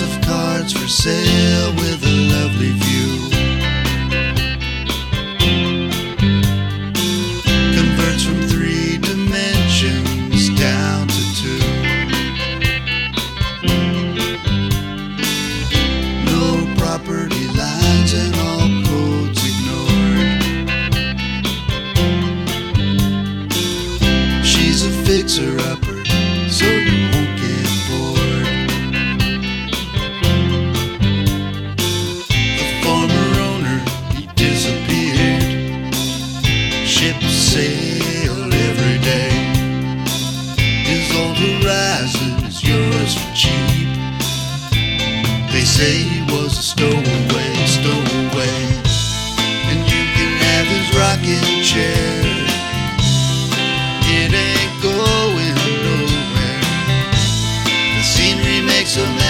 of cards for sale with a lovely view. Converts from 3 dimensions down to 2. No property lines and all codes ignored. She's a fixer-upper, so you won't get bored. The former owner, he disappeared. Ships sail every day. His old horizon is yours for cheap. They say he was a stowaway. And you can have his rocking chair. It ain't going nowhere. The scenery makes a